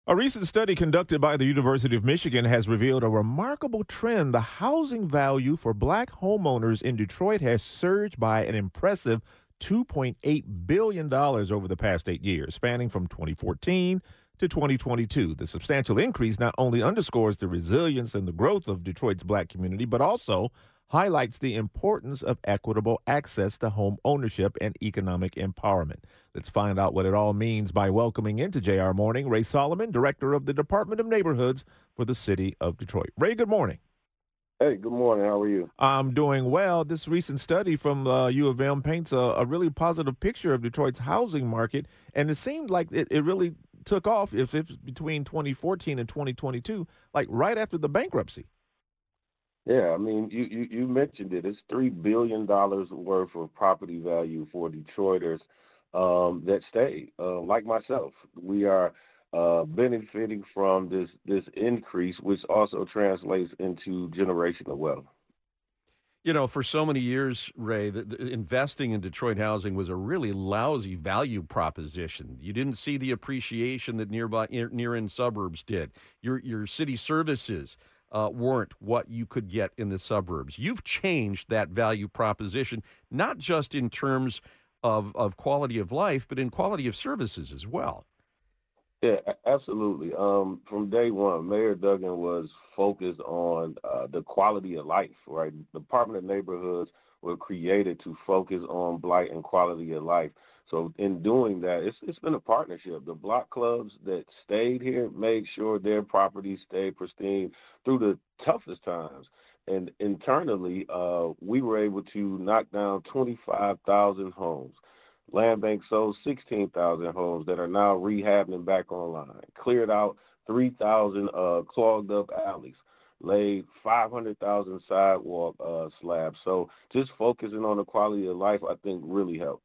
A recent study conducted by the University of Michigan has revealed a remarkable trend. The housing value for black homeowners in Detroit has surged by an impressive $2.8 billion over the past 8 years, spanning from 2014 to 2022. The substantial increase not only underscores the resilience and the growth of Detroit's black community, but also highlights the importance of equitable access to home ownership and economic empowerment. Let's find out what it all means by welcoming into JR Morning Ray Solomon, Director of the Department of Neighborhoods for the City of Detroit. Ray, good morning. Hey, good morning. How are you? I'm doing well. This recent study from U of M paints a really positive picture of Detroit's housing market, and it seemed like it really took off if it's between 2014 and 2022, like right after the bankruptcy. Yeah, I mean, you mentioned it. It's $3 billion worth of property value for Detroiters that stay. Like myself, we are benefiting from this increase, which also translates into generational wealth. You know, for so many years, Ray, investing in Detroit housing was a really lousy value proposition. You didn't see the appreciation that near-in suburbs did. Your city services weren't what you could get in the suburbs. You've changed that value proposition, not just in terms of quality of life, but in quality of services as well. Yeah, absolutely. From day one, Mayor Duggan was focused on the quality of life, right? The Department of Neighborhoods were created to focus on blight and quality of life. So in doing that, it's been a partnership. The block clubs that stayed here made sure their properties stayed pristine through the toughest times. And internally, we were able to knock down 25,000 homes. Land Bank sold 16,000 homes that are now rehabbing and back online. Cleared out 3,000 clogged up alleys. Laid 500,000 sidewalk slabs. So just focusing on the quality of life, I think, really helped.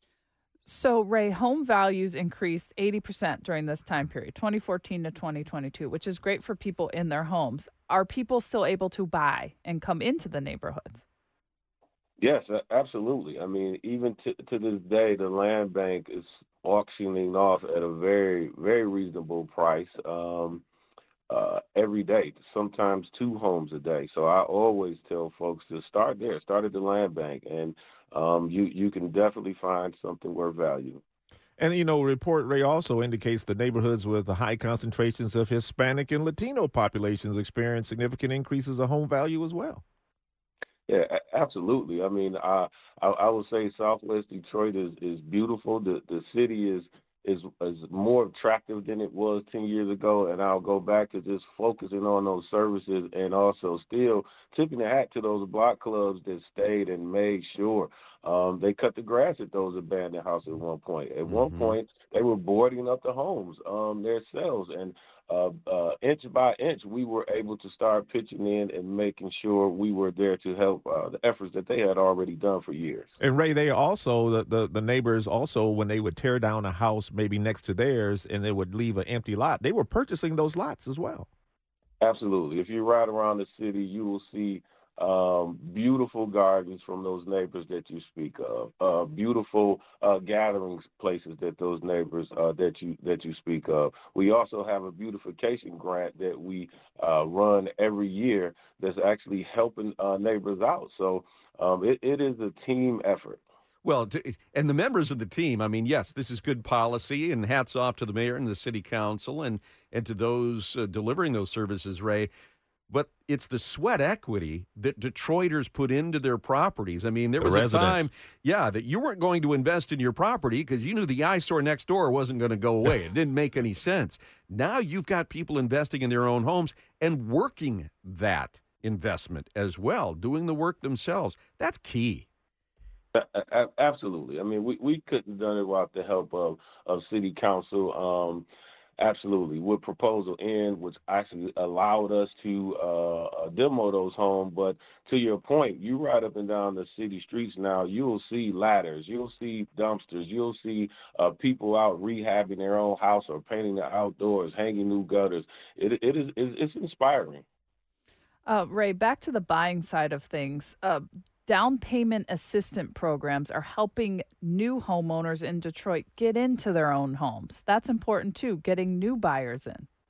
So, Ray, home values increased 80% during this time period, 2014 to 2022, which is great for people in their homes. Are people still able to buy and come into the neighborhoods? Yes, absolutely. I mean, even to this day, the land bank is auctioning off at a very, very reasonable price every day, sometimes 2 homes a day. So I always tell folks to start there, start at the land bank, and you can definitely find something worth value. And, report, Ray, also indicates the neighborhoods with the high concentrations of Hispanic and Latino populations experience significant increases of home value as well. Yeah, absolutely. I mean, I would say Southwest Detroit is beautiful. The city is more attractive than it was 10 years ago, and I'll go back to just focusing on those services and also still tipping the hat to those block clubs that stayed and made sure they cut the grass at those abandoned houses at one point. At one point, they were boarding up the homes themselves, and inch by inch, we were able to start pitching in and making sure we were there to help the efforts that they had already done for years. And Ray, they also, the neighbors also, when they would tear down a house maybe next to theirs and they would leave an empty lot, they were purchasing those lots as well. Absolutely. If you ride around the city, you will see beautiful gardens from those neighbors that you speak of, beautiful gathering places that those neighbors that you speak of. We also have a beautification grant that we run every year that's actually helping neighbors out. So it is a team effort. Well, and the members of the team, I mean, yes, this is good policy, and hats off to the mayor and the city council and to those delivering those services, Ray. But it's the sweat equity that Detroiters put into their properties. I mean, there was a time, that you weren't going to invest in your property because you knew the eyesore next door wasn't going to go away. It didn't make any sense. Now you've got people investing in their own homes and working that investment as well, doing the work themselves. That's key. Absolutely. I mean, we couldn't have done it without the help of city council. Absolutely. With Proposal N, which actually allowed us to demo those homes. But to your point, you ride up and down the city streets now, you'll see ladders, you'll see dumpsters, you'll see people out rehabbing their own house or painting the outdoors, hanging new gutters. It's inspiring. Ray, back to the buying side of things. Down payment assistance programs are helping new homeowners in Detroit get into their own homes. That's important too, getting new buyers in.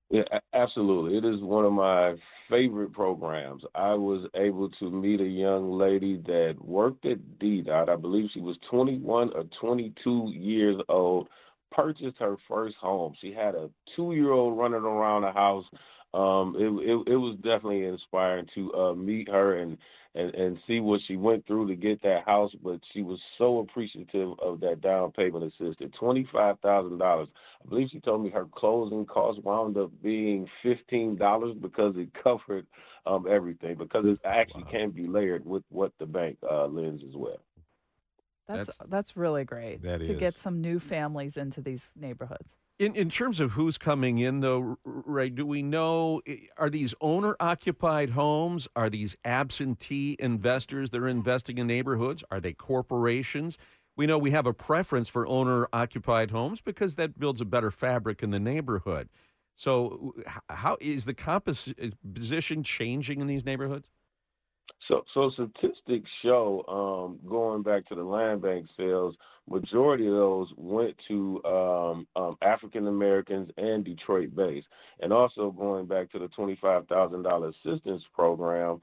Yeah, absolutely. It is one of my favorite programs. I was able to meet a young lady that worked at DDOT. I believe she was 21 or 22 years old, purchased her first home. She had a 2-year-old running around the house. It was definitely inspiring to meet her and see what she went through to get that house. But she was so appreciative of that down payment assistance, $25,000. I believe she told me her closing costs wound up being $15 because it covered everything, because it actually Wow. can be layered with what the bank lends as well. That's really great That to get is. some new families into these neighborhoods. In terms of who's coming in, though, Ray, do we know, are these owner-occupied homes? Are these absentee investors that are investing in neighborhoods? Are they corporations? We know we have a preference for owner-occupied homes because that builds a better fabric in the neighborhood. So how is the composition changing in these neighborhoods? So statistics show, going back to the land bank sales, majority of those went to African Americans and Detroit based. And also going back to the $25,000 assistance program,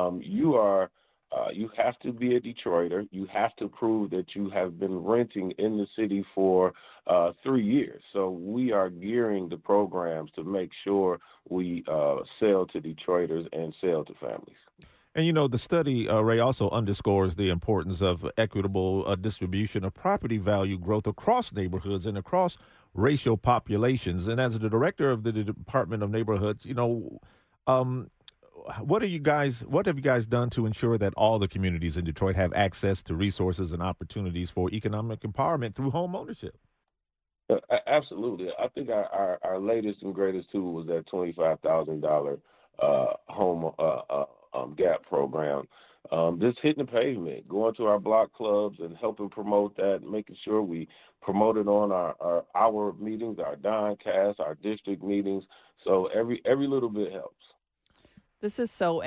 you have to be a Detroiter. You have to prove that you have been renting in the city for 3 years. So we are gearing the programs to make sure we sell to Detroiters and sell to families. And the study, Ray, also underscores the importance of equitable distribution of property value growth across neighborhoods and across racial populations. And as the director of the Department of Neighborhoods, um, what have you guys done to ensure that all the communities in Detroit have access to resources and opportunities for economic empowerment through home ownership? Absolutely. I think our latest and greatest tool was that $25,000 home gap program. Just hitting the pavement, going to our block clubs and helping promote that, making sure we promote it on our meetings, our Doncast, our district meetings. So every little bit helps. This is so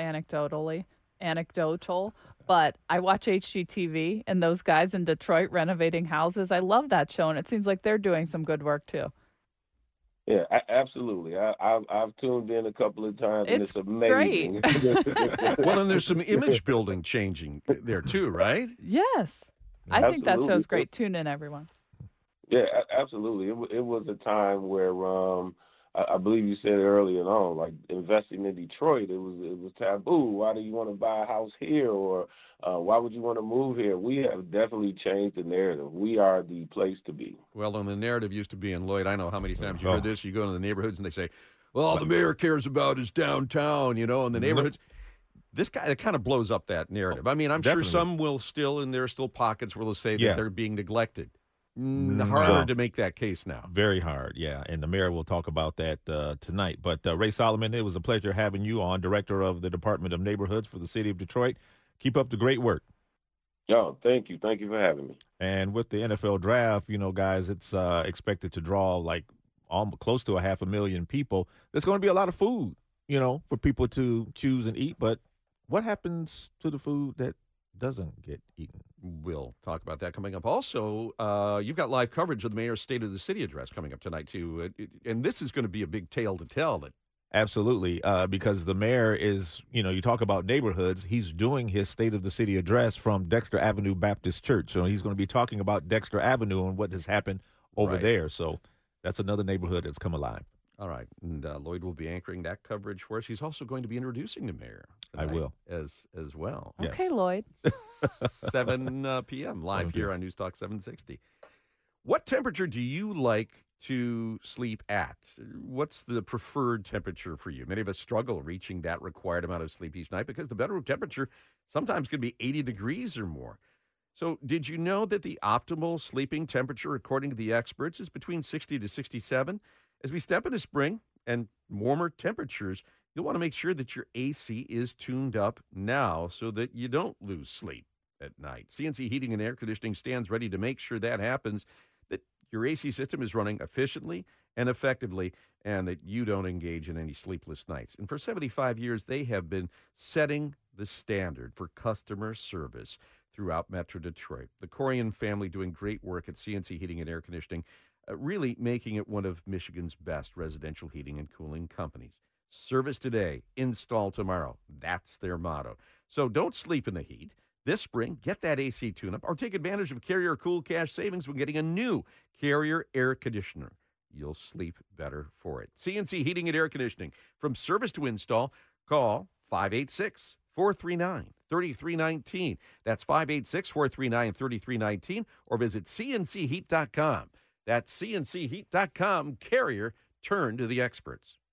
anecdotal, but I watch HGTV and those guys in Detroit renovating houses. I love that show, and it seems like they're doing some good work too. Yeah, absolutely. I've tuned in a couple of times, and It's it's great. amazing. Well, and there's some image building changing there too, right? Yes. I think that Absolutely. show's great. Tune in, everyone. Yeah, absolutely. It was a time where I believe you said earlier on, like investing in Detroit, it was taboo. Why do you want to buy a house here, or why would you want to move here? We have definitely changed the narrative. We are the place to be. Well, and the narrative used to be, in Lloyd, I know how many times you Oh. heard this. You go into the neighborhoods and they say, well, all the mayor cares about is downtown, and the neighborhoods. This guy, it kind of blows up that narrative. I mean, I'm sure Definitely. some will still, and there are still pockets where they'll say Yeah. that they're being neglected. No. Harder to make that case now. Very hard, yeah. And the mayor will talk about that tonight. But Ray Solomon, it was a pleasure having you on, director of the Department of Neighborhoods for the city of Detroit. Keep up the great work. Yo, thank you. Thank you for having me. And with the NFL draft, guys, it's expected to draw like almost close to 500,000 people. There's going to be a lot of food, for people to choose and eat. But what happens to the food that doesn't get eaten? We'll talk about that coming up. Also, you've got live coverage of the mayor's State of the City address coming up tonight, too. And this is going to be a big tale to tell. Absolutely, because the mayor is, you talk about neighborhoods, he's doing his State of the City address from Dexter Avenue Baptist Church. So he's going to be talking about Dexter Avenue and what has happened over Right. there. So that's another neighborhood that's come alive. All right. And Lloyd will be anchoring that coverage for us. He's also going to be introducing the mayor. I tonight will. As well. Yes. Okay, Lloyd. 7 p.m. live here on News Talk 760. What temperature do you like to sleep at? What's the preferred temperature for you? Many of us struggle reaching that required amount of sleep each night because the bedroom temperature sometimes can be 80 degrees or more. So did you know that the optimal sleeping temperature, according to the experts, is between 60 to 67? As we step into spring and warmer temperatures, you'll want to make sure that your AC is tuned up now so that you don't lose sleep at night. CNC Heating and Air Conditioning stands ready to make sure that happens, that your AC system is running efficiently and effectively, and that you don't engage in any sleepless nights. And for 75 years, they have been setting the standard for customer service throughout Metro Detroit. The Corian family doing great work at CNC Heating and Air Conditioning. really making it one of Michigan's best residential heating and cooling companies. Service today, install tomorrow. That's their motto. So don't sleep in the heat. This spring, get that AC tune-up or take advantage of Carrier Cool Cash savings when getting a new Carrier air conditioner. You'll sleep better for it. CNC Heating and Air Conditioning. From service to install, call 586-439-3319. That's 586-439-3319 or visit cncheat.com. That's cncheat.com. Carrier, turn to the experts.